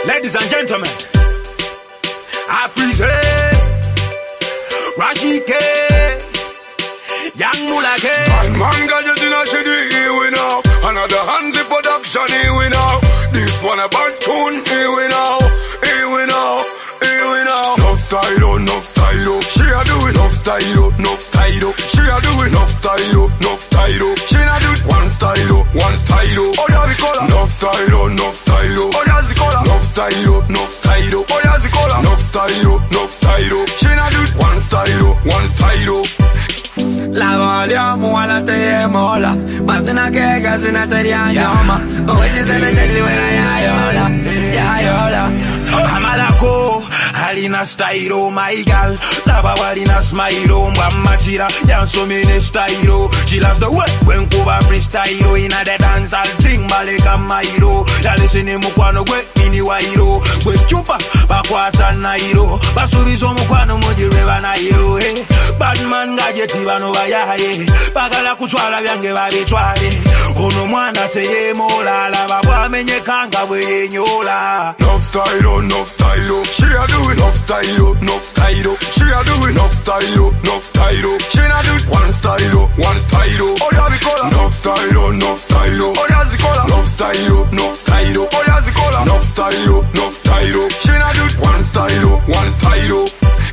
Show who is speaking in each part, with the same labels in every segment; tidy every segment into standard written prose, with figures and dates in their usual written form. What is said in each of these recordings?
Speaker 1: Ladies and gentlemen, I present Rashid K, Young Mula K.
Speaker 2: Man gadget in a shady, here we now. Another Hansi production, here we now. This one a bad tune, here we now. Here we now, here we now. Nuff style, nuff style. She a do it, nuff style, nuff style. She a do it, nuff style, nuff style. She a do it, one style, one style. Oh yeah, we call her nuff style, nuff style. Oh yeah, we call her nuff style, nuff style. Oh yeah, we call her nuff style, nuff style. She a do it, one style, one style.
Speaker 3: La vogliamo alla te mola, ma se na che se na te rianyoma, come ci se ne te yayola, yayola.
Speaker 1: Amalako, Halina style, oh my girl. Lava Walina smile, oh Machira, Janso Mene style. She loves the way when Kuba freestyle. In a dance, I'll drink Malika Mairo. Ya listen to Mukwano, Gwe, Iniwairo. Gwe Chupa, Bakwata Nairo. Basurizo Mukwano, Moji River Nairo. Badman Gadget, Ivano Vayaye. Bagala Kuchwala, Yange Vabichwale. Ono Mwana Teye Mola, Lava Wamenye Kanga, Wenyola.
Speaker 2: Nuff style, nuff style. She a do it, nuff style, nuff style. She a do it, nuff style, nuff style. She a do it, one style, one style. Oh yeah, we call her nuff style, nuff style. Oh yeah, we call her nuff style, nuff style. Oh yeah, we call her nuff style, nuff style. She a do it, one style, one style.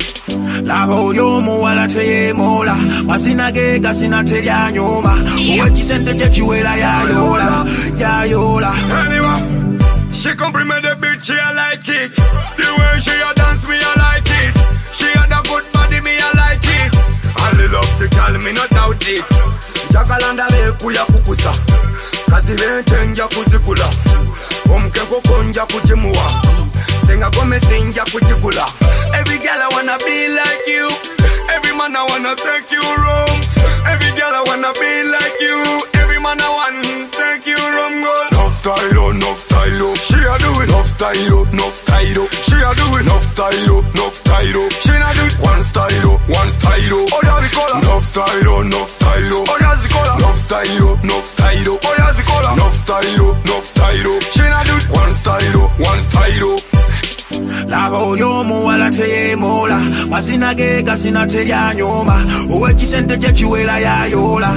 Speaker 1: La vogliomo alla te mola, ma sina che sina te nyoma. Uwe kisente che chiwela yayola, yayola.
Speaker 2: Anyway. She compliment the bitch, she a like it. The way she a dance, me a like it. She had a good body, me a like it. I love the girl, me not doubt it. Jagalanda be kuya kukusa, kazi ventenja kuzikula. Omkeko konja kuchimua, senga gome senja kuchikula. Every girl I wanna be like you. Every man I wanna take you wrong. Every girl I wanna be like you. Every man I wanna take you wrong. Nuff style, nuff style. She a do it, nuff style, nuff style. She a do it, nuff style, nuff style. She a do it, one style, one style. Oh yeah, we call her nuff style, nuff style. Oh yeah, we call her nuff style, nuff style. Oh yeah, we call her nuff style, nuff style. She a do it, one style, one style.
Speaker 1: La vogliomo alla te mola, ma sina che sina te nyoma. Uwe kisente che chiwela yayola,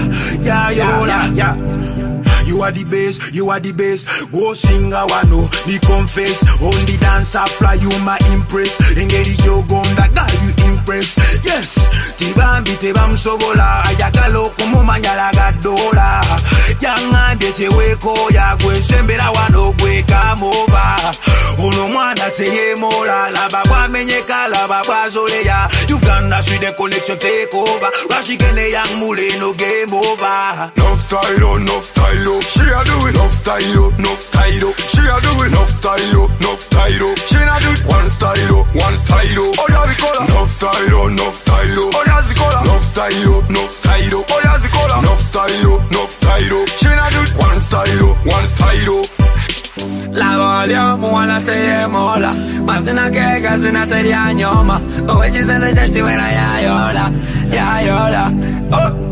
Speaker 1: yayola. You are the best, you are the best. Go sing a wano, me confess. On the dance fly, you my impress. Engedi yo gonda, girl you impress. Yes, tibambi tebam sogola. Ayagalo kumu manyala gadola. Yanga dese weko ya gwe sembera wano gwe kamova. Ono mwana teye mola, la baba menyeka, la baba zoleya. Uganda see the connection take over. Rashikene Young Mule no game over.
Speaker 2: Nuff style, nuff style. She a do it, nuff style, nuff style. She a do it, nuff style, nuff style. She a do it, one style, one style. Oh yeah, we call her nuff style, nuff style. Oh yeah, we call her nuff style, nuff style. Oh yeah, we call her nuff style, nuff style. She a do it, one style, one style.
Speaker 3: La vogliamo alla te mola, ma se na che sina te nyoma. Come ci se ne te chiwela yayola, yayola. Oh.